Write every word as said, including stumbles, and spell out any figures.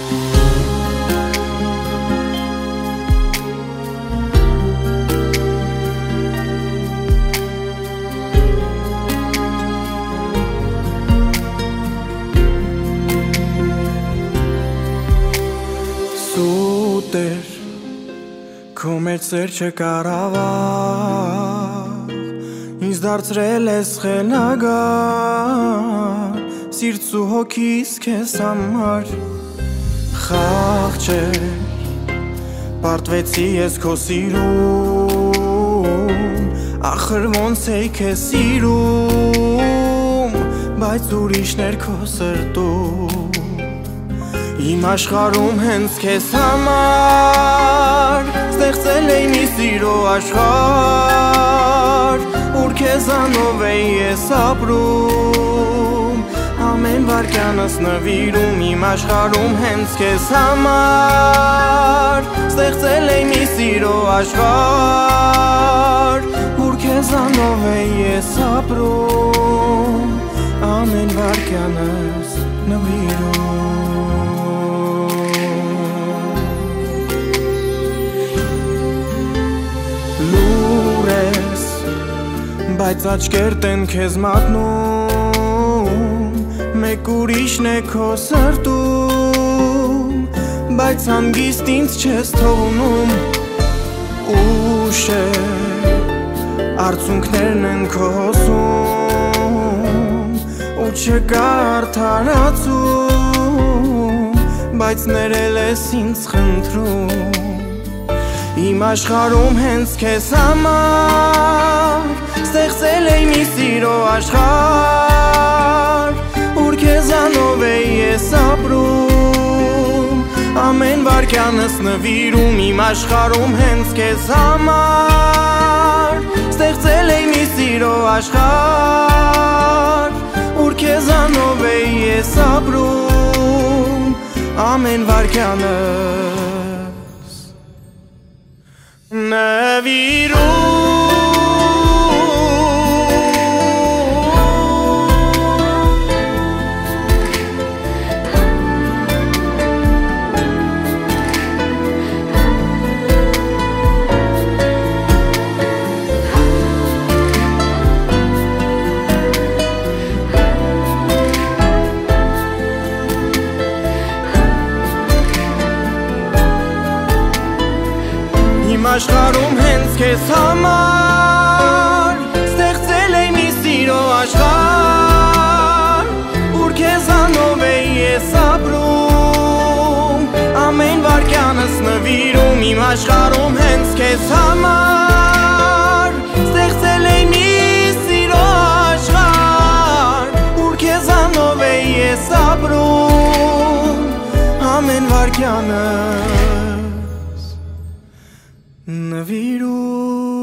Սուտեր քո մեջ սեր չկարավաղ ինձ դարձրել ես խելագար սիրտս ու հոգիս քեզ համար խաղճեր պարտվեցի ես քո սիրում ախր ոնց էի քեզ սիրում բայց ուրիշներ քո սրտում Իմ աշխարհում հենց քեզ համար ստեղծել էի մի սիրո աշխարհ Ուր քեզանով էի ես ապրում Ամեն վարքյանս նվիրում Իմ աշխարհում հենց քեզ համար ստեղծել էի մի սիրո աշխարհ Ուր քեզանով էի ես ապրում Ամեն վարքյանս նվիրում Բայց աչքերդ են քեզ մատնում Մեկ ուրիշն է քո սրտում Բայց հանգիստ ինձ չես թողնում Ուշ է Արցունքներն են քո հոսում Ու չկա արդարացում Բայց ներել ես ինձ խնդրում Իմ աշխարհում հենց քեզ համար Ստեղծել էի մի սիրո աշխարհ Ուր քեզանով էի ես ապրում Ամեն վարքյանս նվիրում Իմ աշխարհում հենց քեզ համար Ստեղծել էի մի սիրո աշխարհ Ուր քեզանով էի ես ապրում Ամեն վարքյանս նվիրում Իմ աշխարհում հենց քեզ համար Ստեղծել էի մի սիրո աշխարհ Ուր քեզանով էի ես ապրում Ամեն վարքյանս նվիրում Իմ աշխարհում հենց քեզ համար Ստեղծել էի մի սիրո աշխարհ Ուր քեզանով էի ես ապրում Ամեն վարքյանս Նվիրում